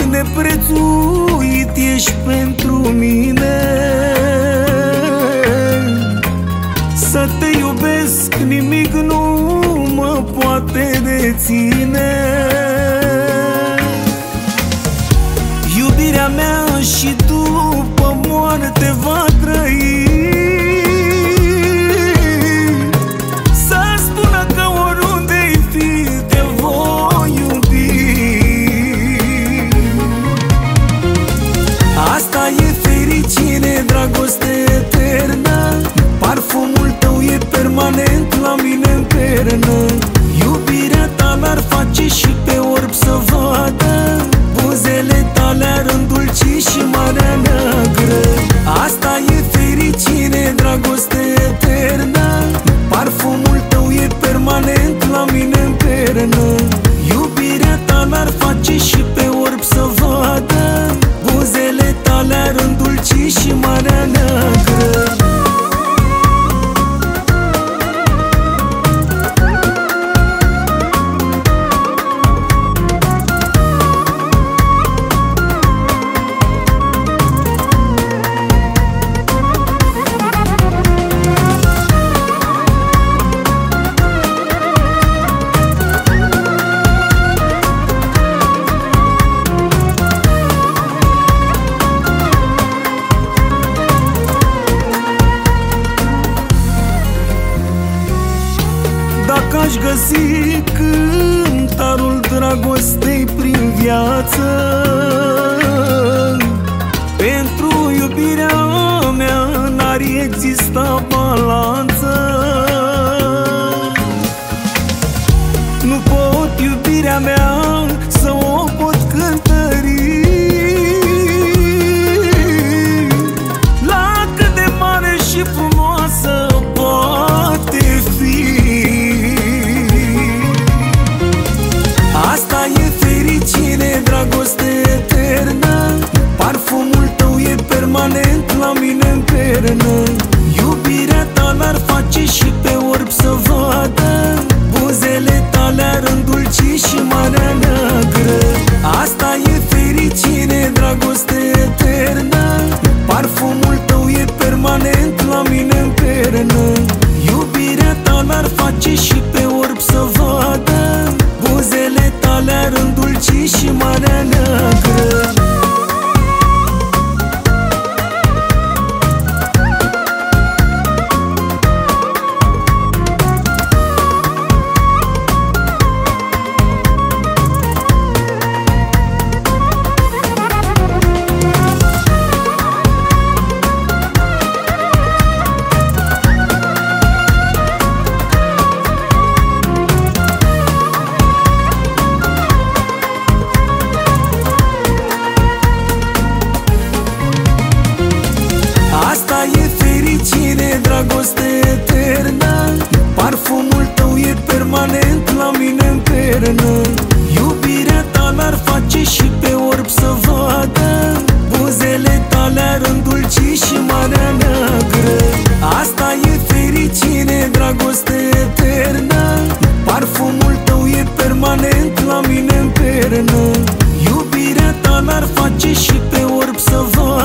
neprețuit ești pentru mine. Să te iubesc nimic nu mă poate deține. Iubirea mea și după moarte va trăi. Să spună că oriunde-i fi te voi iubi. Asta e fericire, dragoste eternă. Parfumul tău e permanent la mine în pernă. Iubirea ta l-ar face și pe orb să vadă. Buzele tale ar îndulci și Marea Neagră. Asta e fericire, dragoste eternă. Parfumul tău e permanent la mine în pernă. Iubirea ta l-ar face și pe orb să vadă. Buzele tale ar îndulci și Marea Neagră. Dacă aș găsi cântarul dragostei prin viață, pentru iubirea mea n-ar exista balanță. Nu pot iubirea mea să o pot cântări. La cât de mare și frumoasă poate fi. Asta e fericire, dragoste eternă. Parfumul tău e permanent la mine în pernă. Iubirea ta l-ar face și pe orb să vadă. Buzele tale ar îndulci și Marea Neagră. Asta e fericire, dragoste eternă. Parfumul tău e permanent la mine în pernă. Iubirea ta l-ar face și pe orb să vadă. Buzele tale ar îndulci și Marea Neagră. Asta e fericire, dragoste eternă. Parfumul tău e permanent la mine în pernă. Iubirea ta l-ar face și pe orb să vadă. Buzele tale ar îndulci și Marea Neagră. Asta e fericire, dragoste eternă. Parfumul tău e permanent la mine în pernă. Iubirea ta l-ar face și pe orb să vadă.